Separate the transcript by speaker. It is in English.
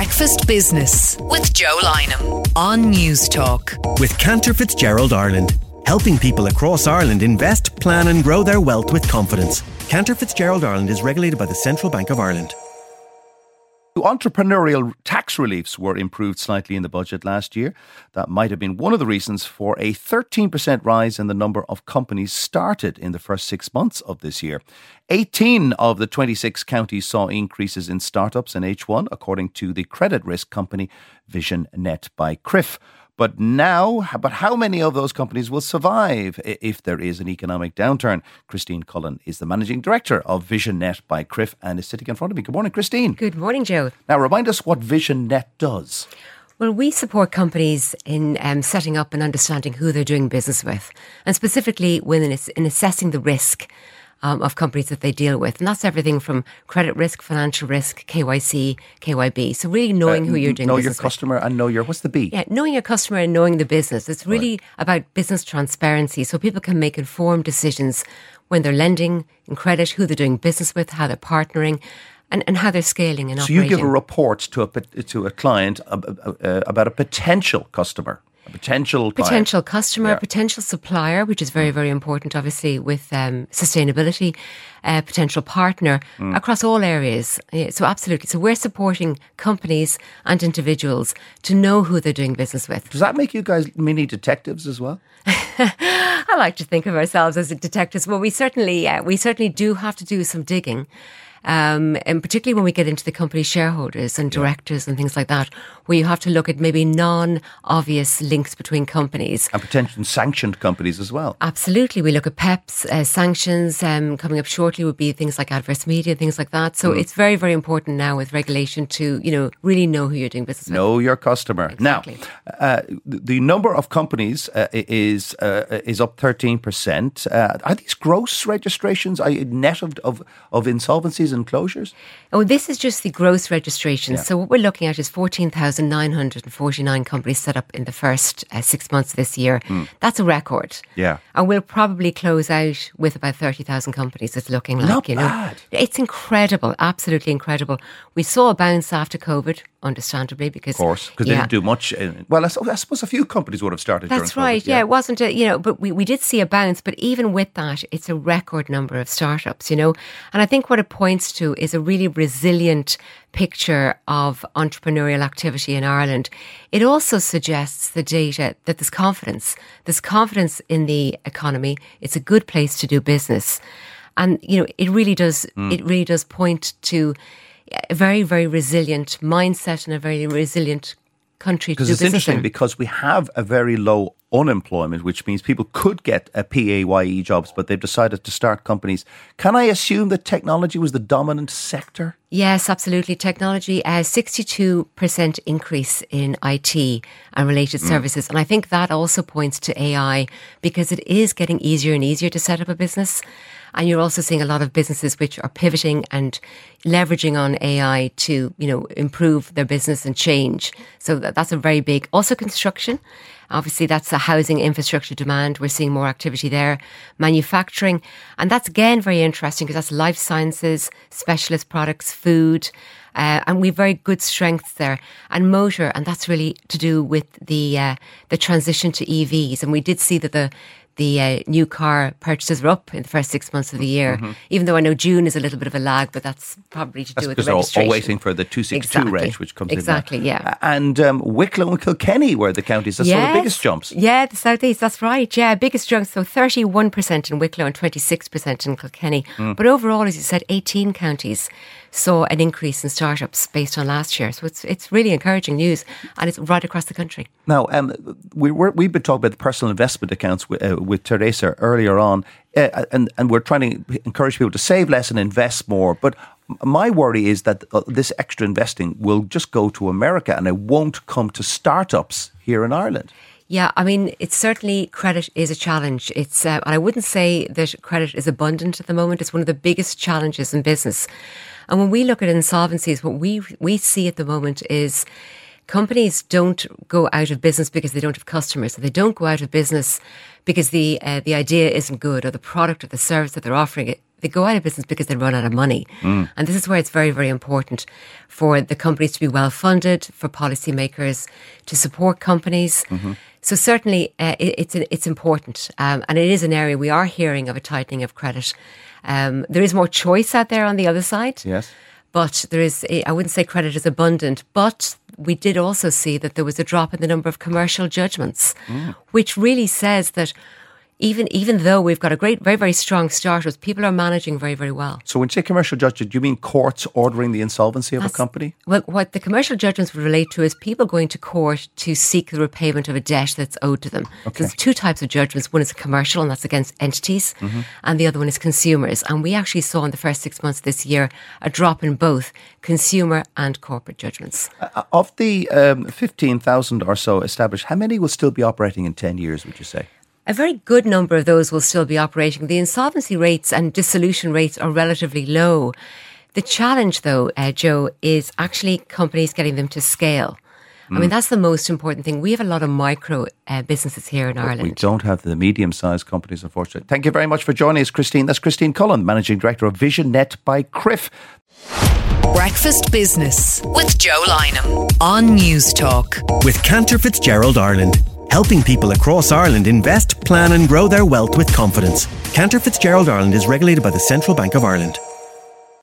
Speaker 1: Breakfast Business with Joe Lynham on News Talk.
Speaker 2: With Cantor Fitzgerald Ireland, helping people across Ireland invest, plan and grow their wealth with confidence. Cantor Fitzgerald Ireland is regulated by the Central Bank of Ireland.
Speaker 3: Entrepreneurial tax reliefs were improved slightly in the budget last year. That might have been one of the reasons for a 13% rise in the number of companies started in the first 6 months of this year. 18 of the 26 counties saw increases in startups in H1, according to the credit risk company VisionNet by CRIF. But how many of those companies will survive if there is an economic downturn? Christine Cullen is the Managing Director of VisionNet by CRIF and is sitting in front of me. Good morning, Christine.
Speaker 4: Good morning, Joe.
Speaker 3: Now, remind us what VisionNet does.
Speaker 4: Well, we support companies in setting up and understanding who they're doing business with, and specifically in assessing the risk of companies that they deal with. And that's everything from credit risk, financial risk, KYC, KYB. So really knowing who you're doing business with. Know your
Speaker 3: customer and know your, what's the B?
Speaker 4: Yeah, knowing your customer and knowing the business. It's really about business transparency so people can make informed decisions when they're lending in credit, who they're doing business with, how they're partnering, and how they're scaling and operating.
Speaker 3: So you give a report to a client about a potential customer. A potential
Speaker 4: customer, potential supplier, which is very, very important, obviously, with sustainability, potential partner across all areas. So absolutely. So we're supporting companies and individuals to know who they're doing business with.
Speaker 3: Does that make you guys mini detectives as well?
Speaker 4: I like to think of ourselves as detectives. Well, we certainly do have to do some digging. And particularly when we get into the company shareholders and directors and things like that, where you have to look at maybe non-obvious links between companies.
Speaker 3: And potential sanctioned companies as well.
Speaker 4: Absolutely. We look at PEPs, sanctions. Coming up shortly would be things like adverse media, things like that. So it's very, very important now with regulation to, really know who you're doing business with.
Speaker 3: Know your customer.
Speaker 4: Exactly.
Speaker 3: Now, the number of companies is up 13%. Are these gross registrations? Are you net of insolvencies and closures?
Speaker 4: Oh, this is just the gross registrations. Yeah. So what we're looking at is 14,949 companies set up in the first 6 months of this year. That's a record.
Speaker 3: Yeah.
Speaker 4: And we'll probably close out with about 30,000 companies. It's looking like,
Speaker 3: Not bad.
Speaker 4: It's incredible. Absolutely incredible. We saw a bounce after COVID, understandably, because...
Speaker 3: Of course, because they didn't do much. Well, I suppose a few companies would have started during COVID.
Speaker 4: That's right. Yeah, it wasn't, but we did see a bounce. But even with that, it's a record number of startups, And I think what it points to is a really resilient picture of entrepreneurial activity in Ireland. It also suggests the data that there's confidence. There's confidence in the economy. It's a good place to do business. And, it really does point to a very, very resilient mindset and a very resilient country to do business in.
Speaker 3: Because it's interesting because we have a very low unemployment, which means people could get a PAYE jobs, but they've decided to start companies. Can I assume that technology was the dominant sector?
Speaker 4: Yes, absolutely. Technology, 62% increase in IT and related services. And I think that also points to AI because it is getting easier and easier to set up a business. And you're also seeing a lot of businesses which are pivoting and leveraging on AI to, improve their business and change. So that's a very big, also construction. Obviously, that's a housing infrastructure demand. We're seeing more activity there. Manufacturing. And that's, again, very interesting because that's life sciences, specialist products, food. And we've very good strengths there. And motor, and that's really to do with the transition to EVs. And we did see that the new car purchases were up in the first 6 months of the year, even though I know June is a little bit of a lag, but that's probably to do with the registration.
Speaker 3: Because they're all waiting for the 262 reg, which comes in.
Speaker 4: Exactly, yeah.
Speaker 3: And Wicklow and Kilkenny were the counties that saw the biggest jumps.
Speaker 4: Yeah, the southeast, that's right. Yeah, biggest jumps. So 31% in Wicklow and 26% in Kilkenny. But overall, as you said, 18 counties saw an increase in startups based on last year. So it's really encouraging news, and it's right across the country.
Speaker 3: Now, we've been talking about the personal investment accounts with Teresa earlier on, and we're trying to encourage people to save less and invest more. But my worry is that this extra investing will just go to America and it won't come to startups here in Ireland.
Speaker 4: Yeah, I mean, it's certainly credit is a challenge. It's and I wouldn't say that credit is abundant at the moment. It's one of the biggest challenges in business. And when we look at insolvencies, what we see at the moment is companies don't go out of business because they don't have customers. So they don't go out of business because the idea isn't good or the product or the service that they're offering it They go out of business because they run out of money. And this is where it's very, very important for the companies to be well funded, for policymakers to support companies. So certainly it's important. And it is an area we are hearing of a tightening of credit. There is more choice out there on the other side.
Speaker 3: Yes.
Speaker 4: But there is, I wouldn't say credit is abundant, but we did also see that there was a drop in the number of commercial judgments, which really says that even though we've got a great, very, very strong starters, people are managing very, very well.
Speaker 3: So when you say commercial judgment, do you mean courts ordering the insolvency of a company?
Speaker 4: Well, what the commercial judgments would relate to is people going to court to seek the repayment of a debt that's owed to them.
Speaker 3: Okay.
Speaker 4: There's two types of judgments. One is commercial, and that's against entities, and the other one is consumers. And we actually saw in the first 6 months this year a drop in both consumer and corporate judgments.
Speaker 3: Of the 15,000 or so established, how many will still be operating in 10 years, would you say?
Speaker 4: A very good number of those will still be operating. The insolvency rates and dissolution rates are relatively low. The challenge, though, Joe, is actually companies getting them to scale. I mean, that's the most important thing. We have a lot of micro businesses here in Ireland.
Speaker 3: We don't have the medium-sized companies, unfortunately. Thank you very much for joining us, Christine. That's Christine Cullen, Managing Director of VisionNet by CRIF.
Speaker 1: Breakfast Business with Joe Lynham on News Talk.
Speaker 2: With Cantor Fitzgerald Ireland, helping people across Ireland invest, plan and grow their wealth with confidence. Cantor Fitzgerald Ireland is regulated by the Central Bank of Ireland.